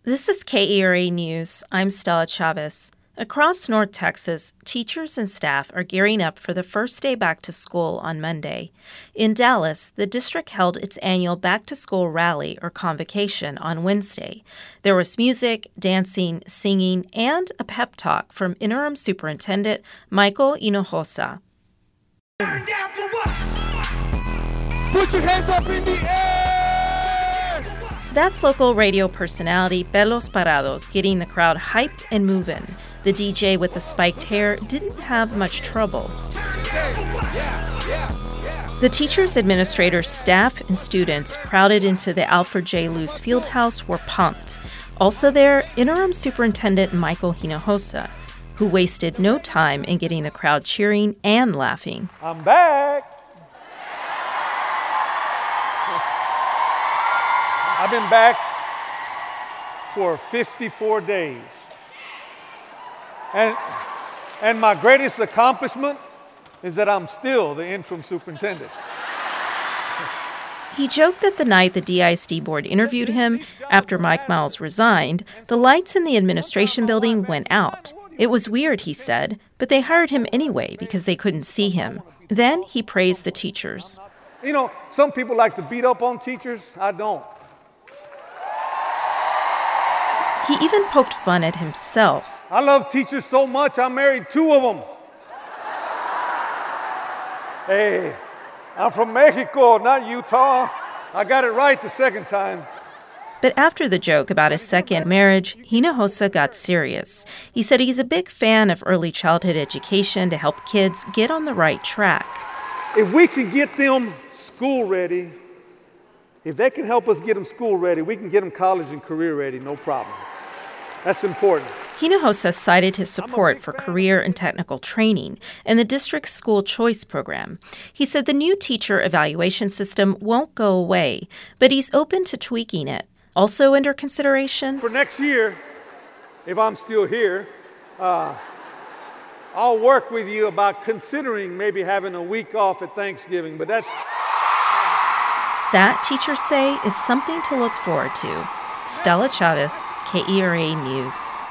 This is KERA News. I'm Stella Chavez. Across North Texas, teachers and staff are gearing up for the first day back to school on Monday. In Dallas, the district held its annual back-to-school rally or convocation on Wednesday. There was music, dancing, singing, and a pep talk from Interim Superintendent Michael Hinojosa. Turn down for what? Put your hands up in the air! That's local radio personality Pelos Parados getting the crowd hyped and moving. The DJ with the spiked hair didn't have much trouble. The teachers, administrators, staff, and students crowded into the Alfred J. Luce Fieldhouse were pumped. Also there, Interim Superintendent Michael Hinojosa, who wasted no time in getting the crowd cheering and laughing. I'm back. I've been back for 54 days. And my greatest accomplishment is that I'm still the interim superintendent. He joked that the night the DISD board interviewed him after Mike Miles resigned, the lights in the administration building went out. It was weird, he said, but they hired him anyway because they couldn't see him. Then he praised the teachers. You know, some people like to beat up on teachers. I don't. He even poked fun at himself. I love teachers so much, I married 2 of them. Hey, I'm from Mexico, not Utah. I got it right the second time. But after the joke about his second marriage, Hinojosa got serious. He said he's a big fan of early childhood education to help kids get on the right track. If we can get them school ready, if they can help us get them school ready, we can get them college and career ready, no problem. That's important. Hinojosa cited his support for career and technical training and the district's school choice program. He said the new teacher evaluation system won't go away, but he's open to tweaking it. Also under consideration, for next year, if I'm still here, I'll work with you about considering maybe having a week off at Thanksgiving, but that, teachers say, is something to look forward to. Stella Chavez, KERA News.